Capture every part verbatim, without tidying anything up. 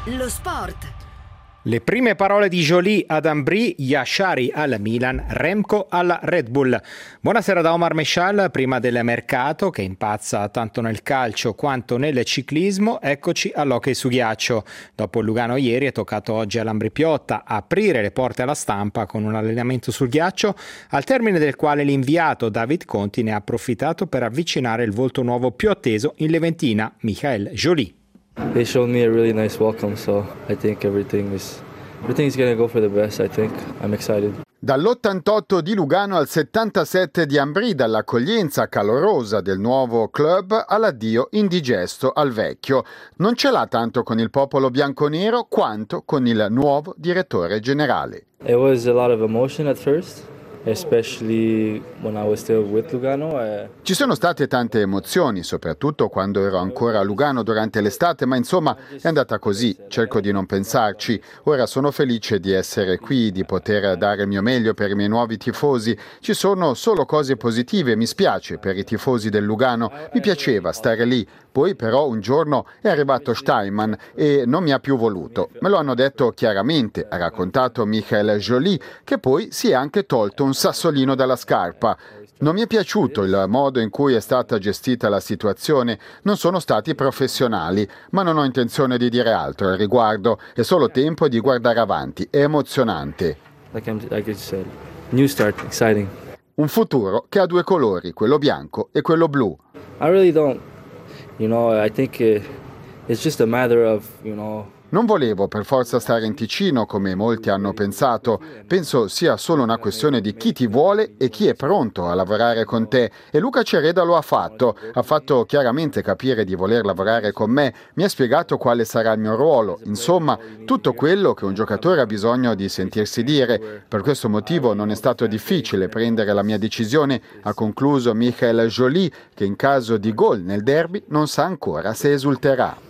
Lo sport. Le prime parole di Joly ad Ambry, Yashari al Milan, Remco alla Red Bull. Buonasera da Omar Meshal. Prima del mercato, che impazza tanto nel calcio quanto nel ciclismo, eccoci all'hockey su ghiaccio. Dopo il Lugano ieri è toccato oggi all'Ambri Piotta aprire le porte alla stampa con un allenamento sul ghiaccio, al termine del quale l'inviato David Conti ne ha approfittato per avvicinare il volto nuovo più atteso in Leventina, Michael Joly. They showed me a really nice welcome, so I think everything is everything is going to go for the best. I think I'm excited. Dall'ottantotto di Lugano al settantasette di Ambry, dall'accoglienza calorosa del nuovo club all'addio indigesto al vecchio. Non ce l'ha tanto con il popolo bianconero quanto con il nuovo direttore generale. It was a lot of emotion at first, especially when I was still with Lugano. I... Ci sono state tante emozioni, soprattutto quando ero ancora a Lugano durante l'estate, ma insomma è andata così, cerco di non pensarci. Ora sono felice di essere qui, di poter dare il mio meglio per i miei nuovi tifosi. Ci sono solo cose positive, mi spiace per i tifosi del Lugano, mi piaceva stare lì. Poi però un giorno è arrivato Steinman e non mi ha più voluto. Me lo hanno detto chiaramente, ha raccontato Michael Joly, che poi si è anche tolto un sassolino dalla scarpa. Non mi è piaciuto il modo in cui è stata gestita la situazione, non sono stati professionali, ma non ho intenzione di dire altro al riguardo, è solo tempo di guardare avanti, è emozionante. Like I'm, like I said, new start, exciting. Un futuro che ha due colori, quello bianco e quello blu. I really don't, you know, I think it, it's just a matter of, you know, Non volevo per forza stare in Ticino come molti hanno pensato, penso sia solo una questione di chi ti vuole e chi è pronto a lavorare con te e Luca Cereda lo ha fatto, ha fatto chiaramente capire di voler lavorare con me, mi ha spiegato quale sarà il mio ruolo, insomma tutto quello che un giocatore ha bisogno di sentirsi dire, per questo motivo non è stato difficile prendere la mia decisione, ha concluso Michael Joly che in caso di gol nel derby non sa ancora se esulterà.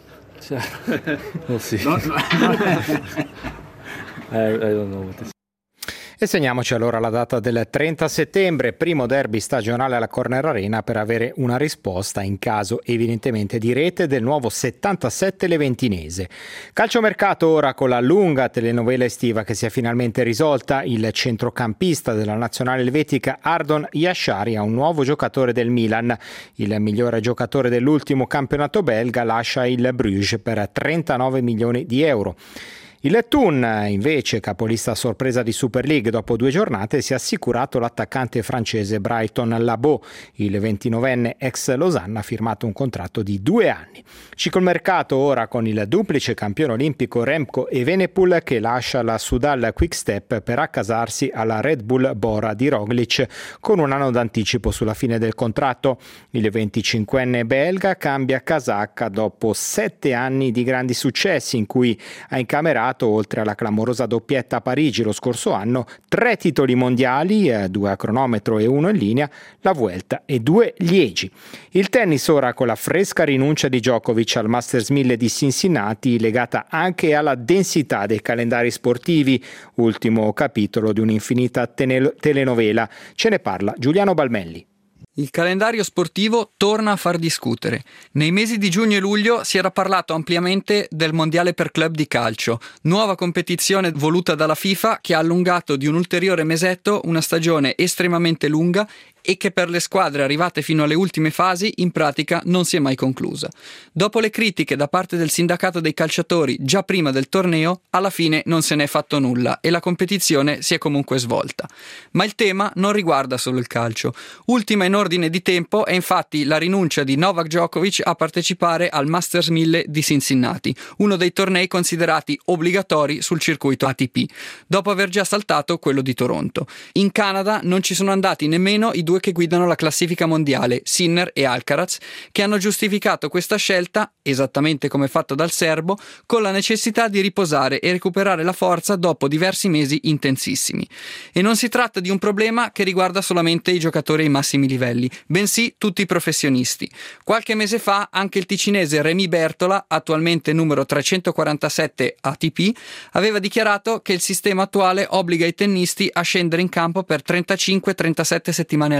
We'll see. I, I don't know what this. E segniamoci allora la data del trenta settembre, primo derby stagionale alla Corner Arena per avere una risposta in caso evidentemente di rete del nuovo settantasette leventinese. Calciomercato ora con la lunga telenovela estiva che si è finalmente risolta, il centrocampista della nazionale elvetica Ardon Yashari ha un nuovo giocatore del Milan. Il migliore giocatore dell'ultimo campionato belga lascia il Bruges per trentanove milioni di euro. Il Thun, invece, capolista a sorpresa di Super League, dopo due giornate si è assicurato l'attaccante francese Brighton Labo. Il ventinovenne ex Losanna ha firmato un contratto di due anni. Ciclomercato ora con il duplice campione olimpico Remco Evenepoel che lascia la Sudal Quickstep per accasarsi alla Red Bull Bora di Roglic con un anno d'anticipo sulla fine del contratto. Il venticinquenne belga cambia casacca dopo sette anni di grandi successi in cui ha incamerato, oltre alla clamorosa doppietta a Parigi lo scorso anno, tre titoli mondiali, due a cronometro e uno in linea, la Vuelta e due Liegi. Il tennis ora con la fresca rinuncia di Djokovic al Masters mille di Cincinnati, legata anche alla densità dei calendari sportivi, ultimo capitolo di un'infinita tene- telenovela. Ce ne parla Giuliano Balmelli. Il calendario sportivo torna a far discutere. Nei mesi di giugno e luglio si era parlato ampiamente del mondiale per club di calcio, nuova competizione voluta dalla FIFA che ha allungato di un ulteriore mesetto una stagione estremamente lunga e che per le squadre arrivate fino alle ultime fasi in pratica non si è mai conclusa. Dopo le critiche da parte del sindacato dei calciatori già prima del torneo, alla fine non se ne è fatto nulla e la competizione si è comunque svolta. Ma il tema non riguarda solo il calcio. Ultima in ordine di tempo è infatti la rinuncia di Novak Djokovic a partecipare al Masters mille di Cincinnati, uno dei tornei considerati obbligatori sul circuito A T P, dopo aver già saltato quello di Toronto. In Canada non ci sono andati nemmeno i due che guidano la classifica mondiale, Sinner e Alcaraz, che hanno giustificato questa scelta, esattamente come fatto dal serbo, con la necessità di riposare e recuperare la forza dopo diversi mesi intensissimi. E non si tratta di un problema che riguarda solamente i giocatori ai massimi livelli, bensì tutti i professionisti. Qualche mese fa anche il ticinese Rémi Bertola, attualmente numero trecentoquarantasette A T P, aveva dichiarato che il sistema attuale obbliga i tennisti a scendere in campo per trentacinque trentasette settimane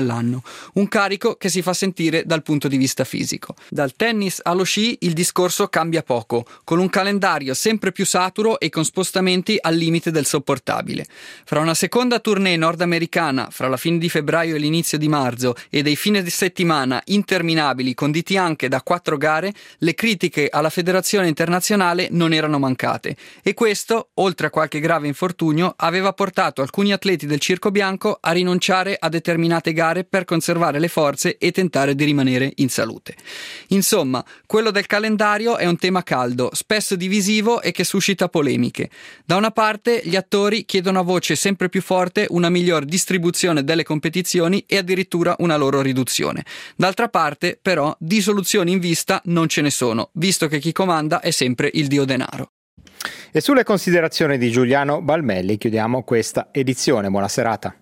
nell'anno, un carico che si fa sentire dal punto di vista fisico. Dal tennis allo sci il discorso cambia poco, con un calendario sempre più saturo e con spostamenti al limite del sopportabile. Fra una seconda tournée nordamericana, fra la fine di febbraio e l'inizio di marzo, e dei fine di settimana interminabili conditi anche da quattro gare, le critiche alla federazione internazionale non erano mancate, e questo, oltre a qualche grave infortunio, aveva portato alcuni atleti del circo bianco a rinunciare a determinate gare per conservare le forze e tentare di rimanere in salute. Insomma, quello del calendario è un tema caldo, spesso divisivo e che suscita polemiche. Da una parte, gli attori chiedono a voce sempre più forte una miglior distribuzione delle competizioni e addirittura una loro riduzione. D'altra parte, però, di soluzioni in vista non ce ne sono, visto che chi comanda è sempre il dio denaro. E sulle considerazioni di Giuliano Balmelli chiudiamo questa edizione. Buona serata.